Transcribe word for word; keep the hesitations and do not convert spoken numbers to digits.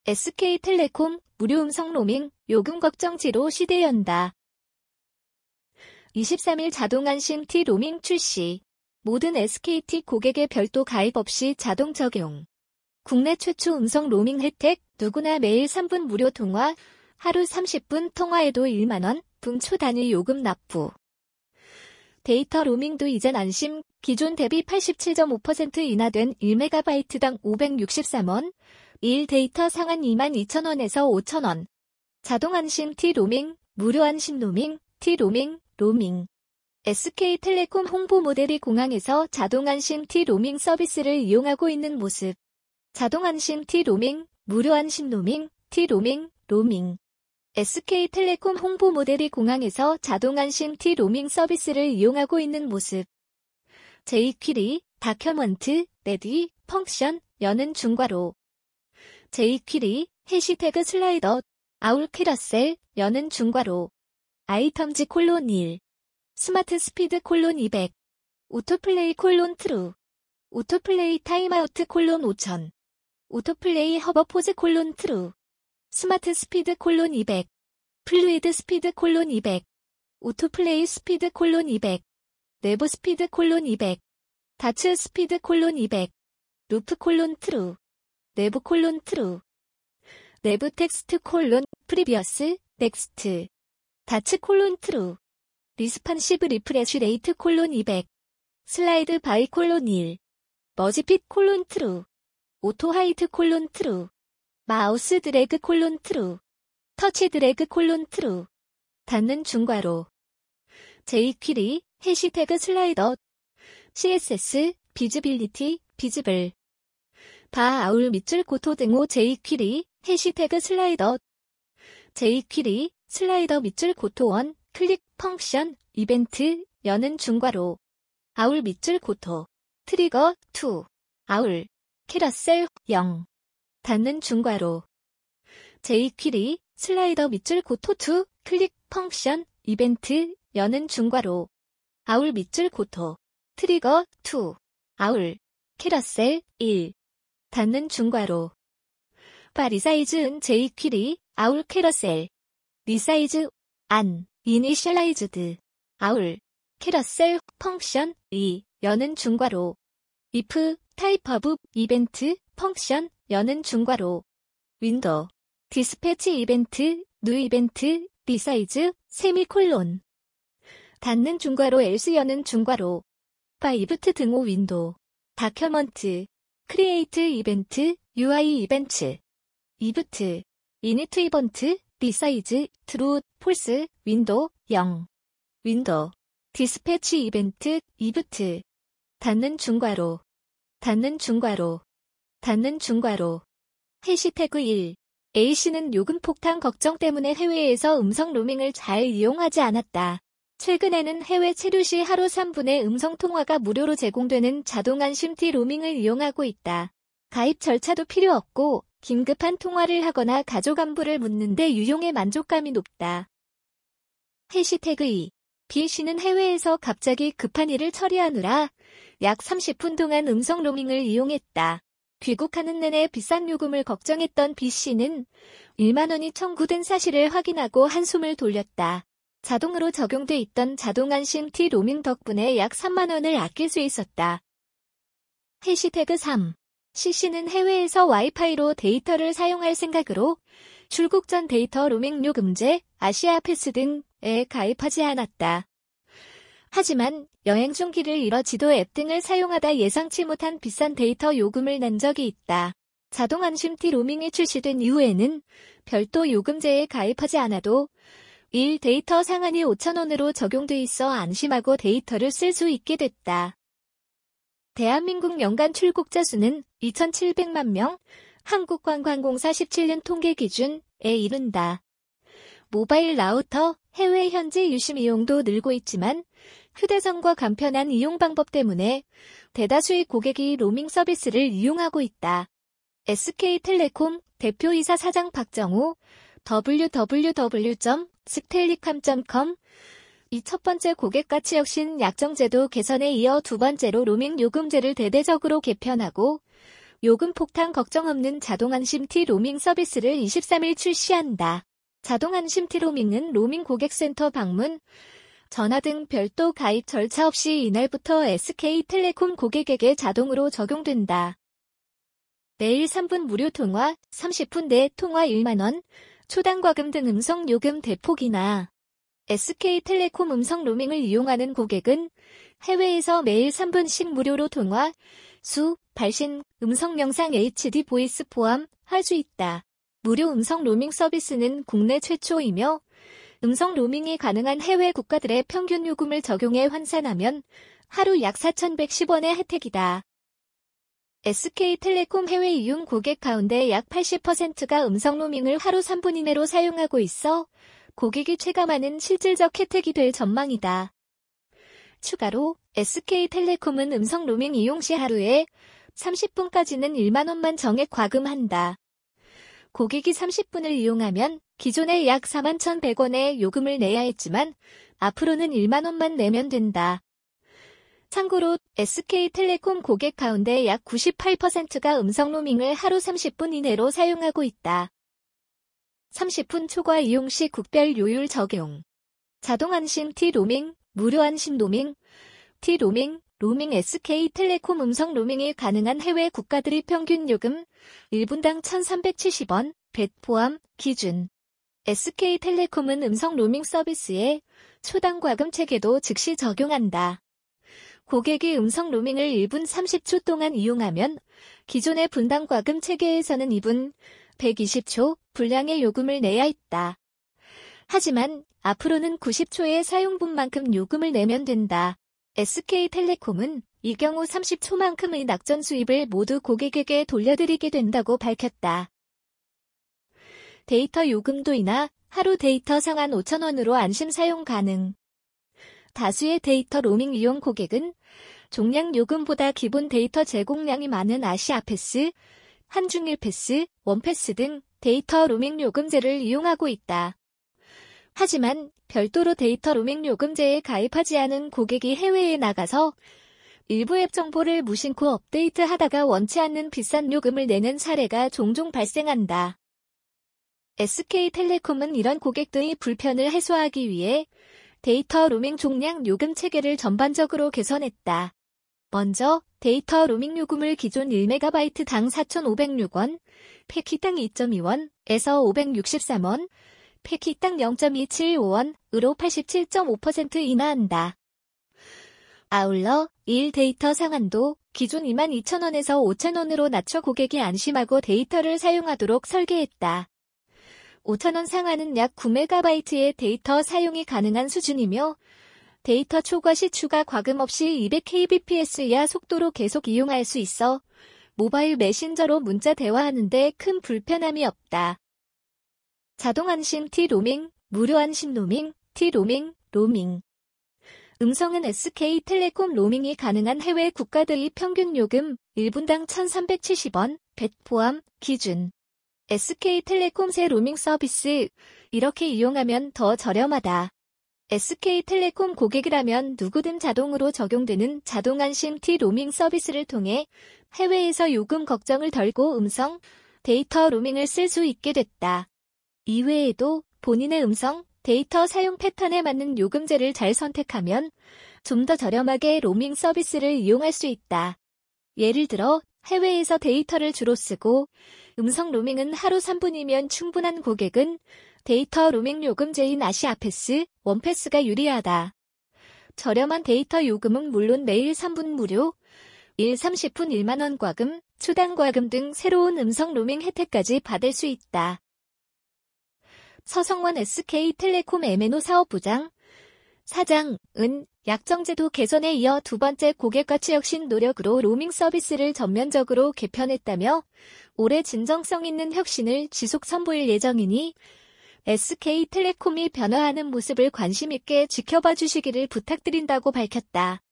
에스케이텔레콤 무료 음성 로밍 요금 걱정지로 시대 연다. 이십삼 일 자동 안심 T 로밍 출시. 모든 에스케이티 고객의 별도 가입 없이 자동 적용. 국내 최초 음성 로밍 혜택, 누구나 매일 삼 분 무료 통화, 하루 삼십 분 통화에도 일만 원, 분 초 단위 요금 납부. 데이터 로밍도 이젠 안심, 기존 대비 팔십칠 점 오 퍼센트 인하된 일 메가바이트당 오백육십삼 원, 일 데이터 상한 이만 이천 원에서 오천 원. 자동 안심 T 로밍, 무료 안심 로밍, T 로밍, 로밍. 에스케이텔레콤 홍보 모델이 공항에서 자동 안심 T 로밍 서비스를 이용하고 있는 모습. 자동 안심 T 로밍, 무료 안심 로밍, T 로밍, 로밍. 에스케이텔레콤 홍보 모델이 공항에서 자동 안심 T 로밍 서비스를 이용하고 있는 모습. 제이퀴리, 다큐먼트, 레디, 펑션, 여는 중괄호. 제이퀴리, 해시태그 슬라이더, 아울 캐러셀, 여는 중괄호. 아이텀즈 콜론 일. 스마트 스피드 콜론 이백. 오토플레이 콜론 트루. 오토플레이 타임아우트 콜론 오천. 오토플레이 허버포즈 콜론 트루. 스마트 스피드 콜론 이백. 플루이드 스피드 콜론 이백. 오토플레이 스피드 콜론 이백. 내부 스피드 콜론 이백. 다츠 스피드 콜론 이백. 루프 콜론 트루. 내부 콜론 트루. 내부 텍스트 콜론 프리비어스 넥스트. 다츠 콜론 트루. 리스판시브 리프레쉬 레이트 콜론 이백. 슬라이드 바이 콜론 일. 머지핏 콜론 트루. 오토 하이트 콜론 트루. 마우스 드래그 콜론 트루. 터치 드래그 콜론 트루. 닫는 중괄호. 제이퀴리, 해시태그 슬라이더. 씨에스에스, 비즈빌리티, 비즈블. 바 아울 밑줄 고토 등호 제이퀴리, 해시태그 슬라이더. 제이퀴리, 슬라이더 밑줄 고토 원, 클릭, 펑션, 이벤트, 여는 중괄호. 아울 밑줄 고토. 트리거, 이. 아울. 캐러셀, 영. 닫는 중괄호. 제이퀴리, 슬라이더 밑줄 고토 이, 클릭, 펑션, 이벤트, 여는 중괄호. 아울 밑줄 고토. 트리거, 이. 아울. 캐러셀, 일. 닫는 중괄호. 바 리사이즈 은 제이퀴리, 아울 캐러셀. 리사이즈, 안, 이니셜라이즈드. 아울. 캐러셀, 펑션, 이, 여는 중괄호. if, 타입 오브, 이벤트, 펑션, 여는 중괄호. 윈도우. 디스패치 이벤트, 뉴 이벤트, 리사이즈, 세미콜론. 닫는 중괄호 else 여는 중괄호. 바 이브트 등호 윈도우. 다큐먼트. 크리에이트 이벤트, 유아이 이벤트. 이브트. 이니트 이번트, 리사이즈, 트루, 폴스, 윈도우, 영. 윈도우. 디스패치 이벤트, 이브트. 닫는 중괄호. 닫는 중괄호. 닫는 중괄호. 해시태그 일. A씨는 요금 폭탄 걱정 때문에 해외에서 음성 로밍을 잘 이용하지 않았다. 최근에는 해외 체류 시 하루 삼 분의 음성 통화가 무료로 제공되는 자동 안심 T 로밍을 이용하고 있다. 가입 절차도 필요 없고 긴급한 통화를 하거나 가족 안부를 묻는데 유용에 만족감이 높다. 해시태그 이. B씨는 해외에서 갑자기 급한 일을 처리하느라 약 삼십 분 동안 음성 로밍을 이용했다. 귀국하는 내내 비싼 요금을 걱정했던 B씨는 일만 원이 청구된 사실을 확인하고 한숨을 돌렸다. 자동으로 적용돼 있던 자동 안심 T 로밍 덕분에 약 삼만 원을 아낄 수 있었다. 해시태그 삼. C씨는 해외에서 와이파이로 데이터를 사용할 생각으로 출국 전 데이터 로밍 요금제, 아시아 패스 등에 가입하지 않았다. 하지만 여행 중 길을 잃어 지도 앱 등을 사용하다 예상치 못한 비싼 데이터 요금을 낸 적이 있다. 자동 안심 T 로밍이 출시된 이후에는 별도 요금제에 가입하지 않아도 일 데이터 상한이 오천 원으로 적용돼 있어 안심하고 데이터를 쓸 수 있게 됐다. 대한민국 연간 출국자 수는 이천칠백만 명, 한국관광공사 십칠 년 통계 기준에 이른다. 모바일 라우터, 해외 현지 유심 이용도 늘고 있지만 휴대전과 간편한 이용 방법 때문에 대다수의 고객이 로밍 서비스를 이용하고 있다. 에스케이텔레콤 대표이사 사장 박정우, 더블유 더블유 더블유 점 스텔리캄 점 컴. 이 첫 번째 고객 가치 혁신 약정제도 개선에 이어 두 번째로 로밍 요금제를 대대적으로 개편하고 요금 폭탄 걱정 없는 자동안심 T-로밍 서비스를 이십삼 일 출시한다. 자동안심 T-로밍은 로밍 고객센터 방문, 전화 등 별도 가입 절차 없이 이날부터 에스케이텔레콤 고객에게 자동으로 적용된다. 매일 삼 분 무료 통화, 삼십 분 내 통화 일만 원, 초당 과금 등 음성 요금 대폭이나 에스케이텔레콤 음성 로밍을 이용하는 고객은 해외에서 매일 삼 분씩 무료로 통화, 수, 발신, 음성 영상 에이치디 보이스 포함 할 수 있다. 무료 음성 로밍 서비스는 국내 최초이며 음성 로밍이 가능한 해외 국가들의 평균 요금을 적용해 환산하면 하루 약 사천백십 원의 혜택이다. 에스케이텔레콤 해외 이용 고객 가운데 약 팔십 퍼센트가 음성 로밍을 하루 삼 분 이내로 사용하고 있어 고객이 체감하는 실질적 혜택이 될 전망이다. 추가로 에스케이텔레콤은 음성 로밍 이용 시 하루에 삼십 분까지는 일만 원만 정액 과금한다. 고객이 삼십 분을 이용하면 기존에 약 사만 천백 원의 요금을 내야 했지만 앞으로는 일만 원만 내면 된다. 참고로 에스케이텔레콤 고객 가운데 약 구십팔 퍼센트가 음성 로밍을 하루 삼십 분 이내로 사용하고 있다. 삼십 분 초과 이용 시 국별 요율 적용. 자동안심 T-로밍, 무료안심 로밍, T-로밍, 로밍 에스케이텔레콤 음성 로밍이 가능한 해외 국가들의 평균 요금 일 분당 천삼백칠십 원, 벳 포함, 기준. 에스케이텔레콤은 음성 로밍 서비스에 초당 과금 체계도 즉시 적용한다. 고객이 음성 로밍을 일 분 삼십 초 동안 이용하면 기존의 분당 과금 체계에서는 이 분 백이십 초 분량의 요금을 내야 했다. 하지만 앞으로는 구십 초의 사용분만큼 요금을 내면 된다. 에스케이텔레콤은 이 경우 삼십 초만큼의 낙전 수입을 모두 고객에게 돌려드리게 된다고 밝혔다. 데이터 요금도 인하 하루 데이터 상한 오천 원으로 안심 사용 가능. 다수의 데이터 로밍 이용 고객은 종량 요금보다 기본 데이터 제공량이 많은 아시아 패스, 한중일 패스, 원패스 등 데이터 로밍 요금제를 이용하고 있다. 하지만 별도로 데이터 로밍 요금제에 가입하지 않은 고객이 해외에 나가서 일부 앱 정보를 무심코 업데이트하다가 원치 않는 비싼 요금을 내는 사례가 종종 발생한다. 에스케이텔레콤은 이런 고객들의 불편을 해소하기 위해 데이터 로밍 종량 요금 체계를 전반적으로 개선했다. 먼저 데이터 로밍 요금을 기존 일 메가바이트당 사천오백육 원, 패키당 이 점 이 원에서 오백육십삼 원, 패키당 영 점 이칠오 원으로 팔십칠 점 오 퍼센트 인하한다. 아울러 일 데이터 상한도 기존 이만 이천 원에서 오천 원으로 낮춰 고객이 안심하고 데이터를 사용하도록 설계했다. 오천 원 상한은 약 구 메가바이트의 데이터 사용이 가능한 수준이며 데이터 초과 시 추가 과금 없이 이백 케이비피에스 이하 속도로 계속 이용할 수 있어 모바일 메신저로 문자 대화하는 데 큰 불편함이 없다. 자동안심 T-로밍, 무료안심 로밍, T-로밍, 로밍. 음성은 에스케이텔레콤 로밍이 가능한 해외 국가들의 평균 요금 일 분당 천삼백칠십 원, 벳 포함, 기준. 에스케이텔레콤 새 로밍 서비스, 이렇게 이용하면 더 저렴하다. 에스케이텔레콤 고객이라면 누구든 자동으로 적용되는 자동안심 T-로밍 서비스를 통해 해외에서 요금 걱정을 덜고 음성, 데이터 로밍을 쓸 수 있게 됐다. 이외에도 본인의 음성, 데이터 사용 패턴에 맞는 요금제를 잘 선택하면 좀 더 저렴하게 로밍 서비스를 이용할 수 있다. 예를 들어 해외에서 데이터를 주로 쓰고 음성 로밍은 하루 삼 분이면 충분한 고객은 데이터 로밍 요금제인 아시아 패스, 원패스가 유리하다. 저렴한 데이터 요금은 물론 매일 삼 분 무료, 일 삼십 분 일만 원 과금, 초당 과금 등 새로운 음성 로밍 혜택까지 받을 수 있다. 서성원 에스케이텔레콤 엠앤오 사업부장, 사장은 약정제도 개선에 이어 두 번째 고객가치 혁신 노력으로 로밍 서비스를 전면적으로 개편했다며 올해 진정성 있는 혁신을 지속 선보일 예정이니 에스케이텔레콤이 변화하는 모습을 관심 있게 지켜봐 주시기를 부탁드린다고 밝혔다.